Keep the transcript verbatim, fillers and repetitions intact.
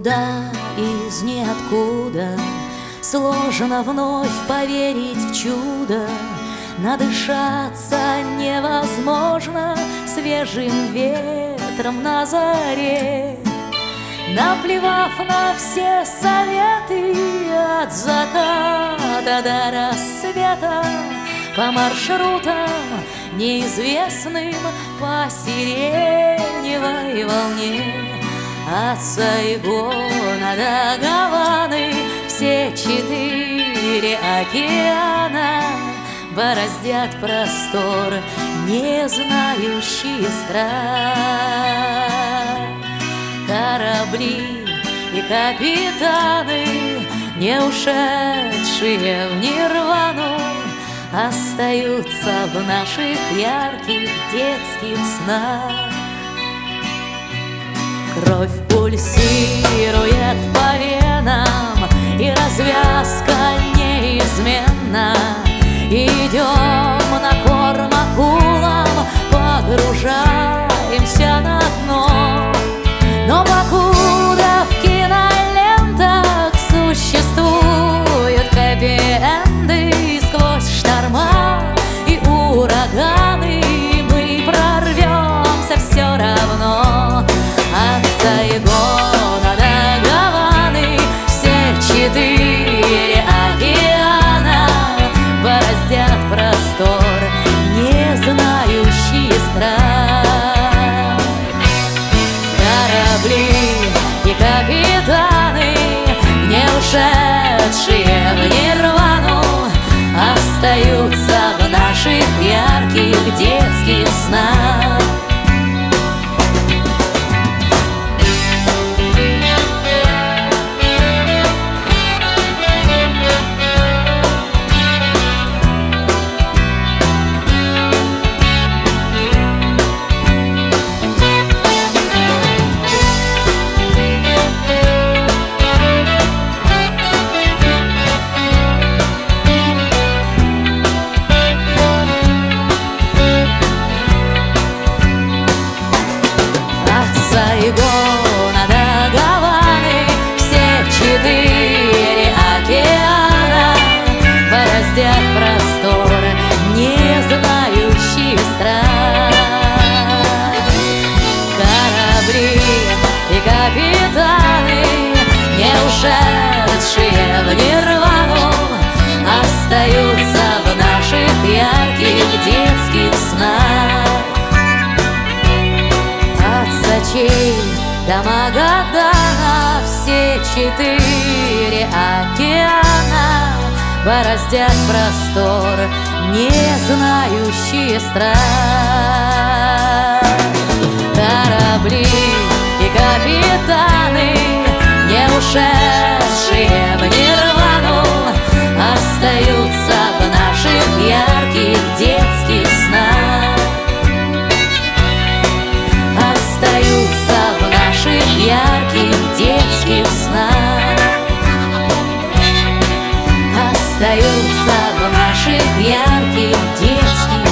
Откуда, из ниоткуда сложно вновь поверить в чудо. Надышаться невозможно свежим ветром на заре. Наплевав на все советы, от заката до рассвета, по маршрутам неизвестным, по сиреневой волне, от Сайгона до Гаваны все четыре океана бороздят простор, не знающие страх. Корабли и капитаны, не ушедшие в нирвану, остаются в наших ярких детских снах. Кровь пульсирует по венам, и развязка неизменна. Идем на корм акулам, погружаемся на дно. Но покуда в кинолентах существуют хэппи-энды, сквозь шторма и ураганы мы прорвемся все равно. От Сайгона до Гаваны все четыре океана бороздят простор, не знающие страх. Корабли и капитаны, не ушедшие в нирвану, остаются в наших ярких детских снах. Сайгона до Гаваны все четыре океана бороздят простор, не знающие страх. Корабли и капитаны, не ушедшие в нирвану, остаются в наших ярких детских снах. До Магадана все четыре океана бороздят простор, не знающие страх. Корабли и капитаны, не ушедшие в нирвану, остаются в наших ярких детских снах. Остаются в наших ярких детских снах. Остаются в наших ярких детских